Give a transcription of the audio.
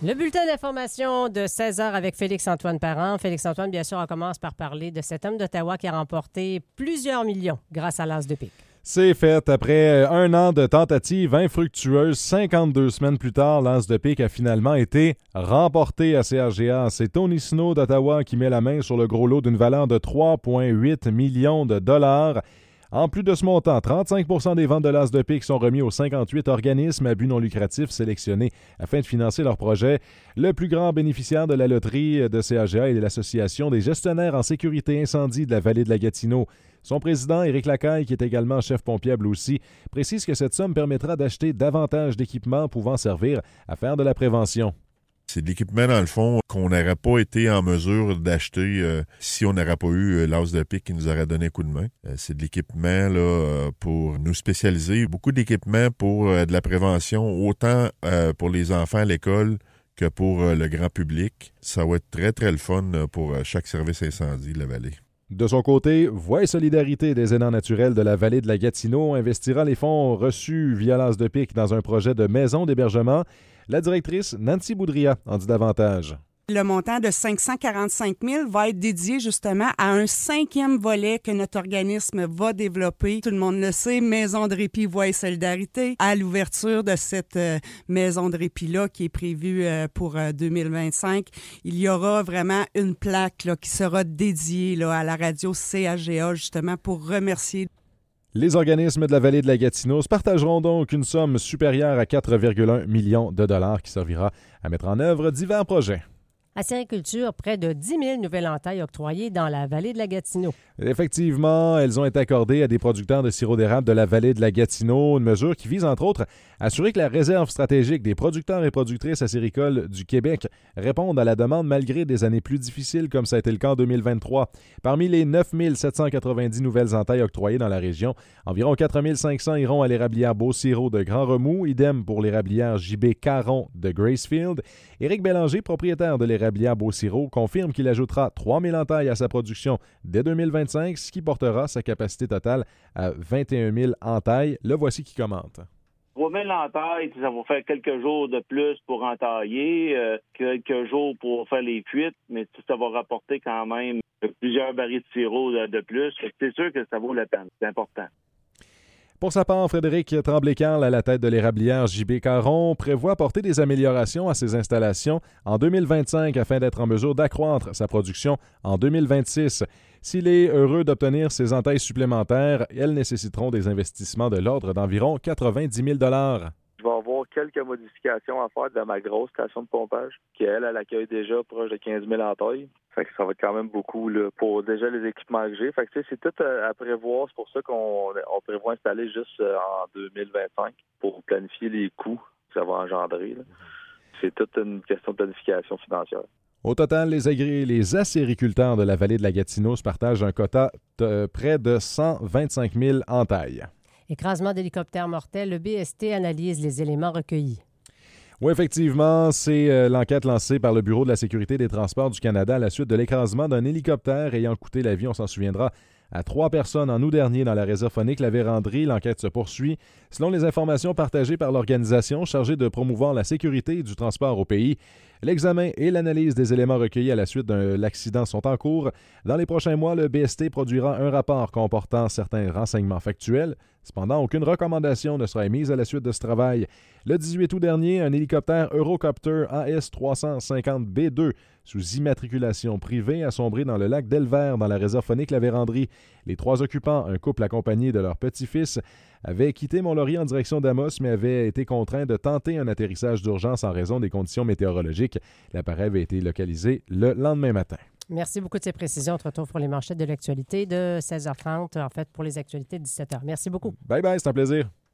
Le bulletin d'information de 16h avec Félix-Antoine Parent. Félix-Antoine, bien sûr, on commence par parler de cet homme d'Ottawa qui a remporté plusieurs millions grâce à l'As de pique. C'est fait. Après un an de tentatives infructueuses, 52 semaines plus tard, l'As de pique a finalement été remporté à CRGA. C'est Tony Snow d'Ottawa qui met la main sur le gros lot d'une valeur de 3,8 millions de dollars. En plus de ce montant, 35% des ventes de l'As de pique sont remis aux 58 organismes à but non lucratif sélectionnés afin de financer leur projet. Le plus grand bénéficiaire de la loterie de CAGA est l'Association des gestionnaires en sécurité incendie de la vallée de la Gatineau. Son président, Éric Lacaille, qui est également chef pompier à Blaucy, précise que cette somme permettra d'acheter davantage d'équipements pouvant servir à faire de la prévention. C'est de l'équipement, dans le fond, qu'on n'aurait pas été en mesure d'acheter si on n'aurait pas eu l'As de pique qui nous aurait donné un coup de main. C'est de l'équipement là pour nous spécialiser. Beaucoup d'équipements pour de la prévention, autant pour les enfants à l'école que pour le grand public. Ça va être très, très le fun pour chaque service incendie de la vallée. De son côté, Voix et Solidarité des aidants naturels de la vallée de la Gatineau investira les fonds reçus via l'As de pique dans un projet de maison d'hébergement. La directrice Nancy Boudria en dit davantage. Le montant de 545 000 va être dédié justement à un 5e volet que notre organisme va développer. Tout le monde le sait, Maison de répit Voix et Solidarité. À l'ouverture de cette maison de répit-là qui est prévue pour 2025, il y aura vraiment une plaque là, qui sera dédiée là, à la radio CAGA justement pour remercier. Les organismes de la vallée de la Gatineau se partageront donc une somme supérieure à 4,1 millions de dollars qui servira à mettre en œuvre divers projets. À Sériculture, près de 10 000 nouvelles entailles octroyées dans la vallée de la Gatineau. Effectivement, elles ont été accordées à des producteurs de sirop d'érable de la vallée de la Gatineau, une mesure qui vise entre autres à assurer que la réserve stratégique des producteurs et productrices acéricoles du Québec réponde à la demande malgré des années plus difficiles comme ça a été le cas en 2023. Parmi les 9 790 nouvelles entailles octroyées dans la région, environ 4 500 iront à l'érablière Beau-Sirop de Grand Remous, idem pour l'érablière JB Caron de Gracefield. Éric Bélanger, propriétaire de l'érablière Beau-Sirop, confirme qu'il ajoutera 3 000 entailles à sa production dès 2025, ce qui portera sa capacité totale à 21 000 entailles. Le voici qui commente. 3 000 entailles, ça va faire quelques jours de plus pour entailler, quelques jours pour faire les fuites, mais ça va rapporter quand même plusieurs barils de sirop de plus. C'est sûr que ça vaut la peine, c'est important. Pour sa part, Frédéric Tremblay-Carle, à la tête de l'érablière JB Caron, prévoit apporter des améliorations à ses installations en 2025 afin d'être en mesure d'accroître sa production en 2026. S'il est heureux d'obtenir ces entailles supplémentaires, elles nécessiteront des investissements de l'ordre d'environ 90 000 $. Je vais avoir quelques modifications à faire de ma grosse station de pompage, qui, elle accueille déjà proche de 15 000 entailles. Fait que ça va être quand même beaucoup là, pour déjà les équipements que j'ai. Fait que c'est tout à prévoir. C'est pour ça qu'on prévoit installer juste en 2025 pour planifier les coûts que ça va engendrer. Là. C'est toute une question de planification financière. Au total, les acériculteurs de la vallée de la Gatineau se partagent un quota de près de 125 000 entailles. Écrasement d'hélicoptère mortel, le BST analyse les éléments recueillis. Oui, effectivement, c'est l'enquête lancée par le Bureau de la sécurité des transports du Canada à la suite de l'écrasement d'un hélicoptère ayant coûté la vie, on s'en souviendra, à 3 personnes en août dernier dans la réserve phonique La Vérandrie. L'enquête se poursuit. Selon les informations partagées par l'organisation chargée de promouvoir la sécurité du transport au pays, l'examen et l'analyse des éléments recueillis à la suite de l'accident sont en cours. Dans les prochains mois, le BST produira un rapport comportant certains renseignements factuels. Cependant, aucune recommandation ne sera émise à la suite de ce travail. Le 18 août dernier, un hélicoptère Eurocopter AS-350B2 sous immatriculation privée a sombré dans le lac d'Elver dans la réserve phonique La Vérandrie. Les 3 occupants, un couple accompagné de leur petit-fils, avaient quitté Mont-Laurier en direction d'Amos, mais avaient été contraints de tenter un atterrissage d'urgence en raison des conditions météorologiques. L'appareil avait été localisé le lendemain matin. Merci beaucoup de ces précisions. On te retrouve pour les manchettes de l'actualité de 16h30, en fait, pour les actualités de 17h. Merci beaucoup. Bye bye, c'est un plaisir.